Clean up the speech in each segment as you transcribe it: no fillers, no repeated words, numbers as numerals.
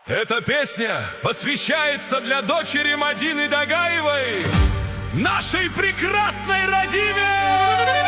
Эта песня посвящается для дочери Мадины Дагаевой, нашей прекрасной Радиме!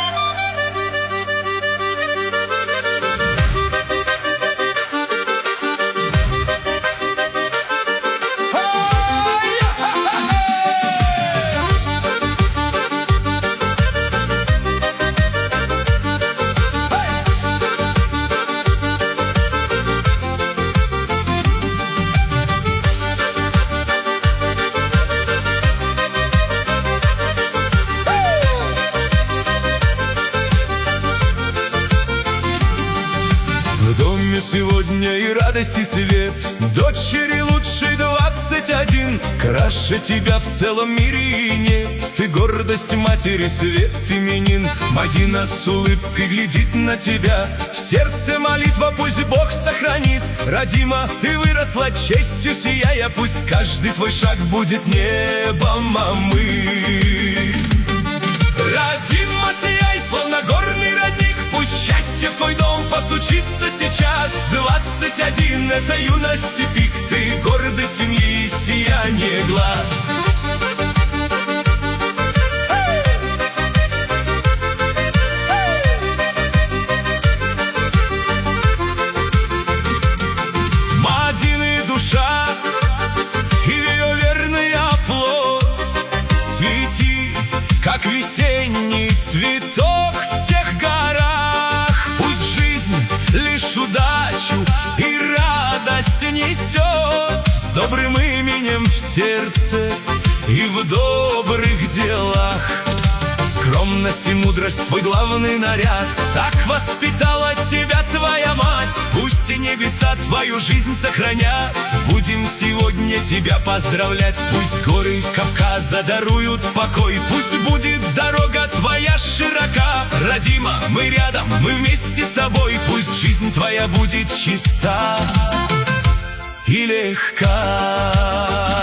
В доме сегодня и радость, и свет. Дочери лучшей 21, краше тебя в целом мире и нет. Ты гордость матери, свет именин. Мадина с улыбкой глядит на тебя. В сердце молитва, пусть Бог сохранит. Радима, ты выросла честью сияя. Пусть каждый твой шаг будет небом омыт. Радима, сияй, словно горный родник. Пусть счастье в твой дом постучится сейчас. 21 — это юность и пик. Ты гордость семьи и сияние глаз. Мадины душа и ее верный оплот. Цвети, как весенний цветок в тех горах. Пусть жизнь лишь удачу и радость несет. С добрым именем в сердце и в добрых делах. Скромность и мудрость — твой главный наряд. Так воспитала тебя твоя мать. Пусть и небеса твою жизнь сохранят. Будем сегодня тебя поздравлять. Пусть горы Кавказа даруют покой. Пусть будет дорога твоя широка. Радима, мы рядом, мы вместе с тобой. Пусть жизнь твоя будет чиста и легка.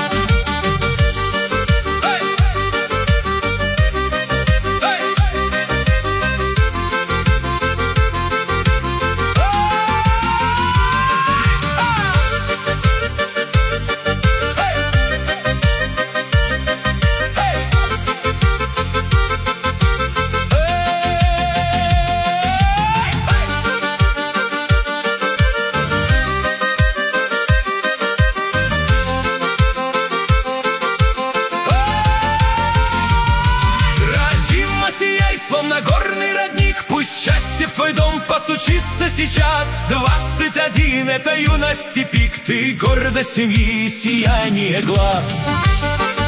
Словно горный родник, пусть счастье в твой дом постучится сейчас. 21 — это юность и пик. Ты гордость семьи и сияние глаз.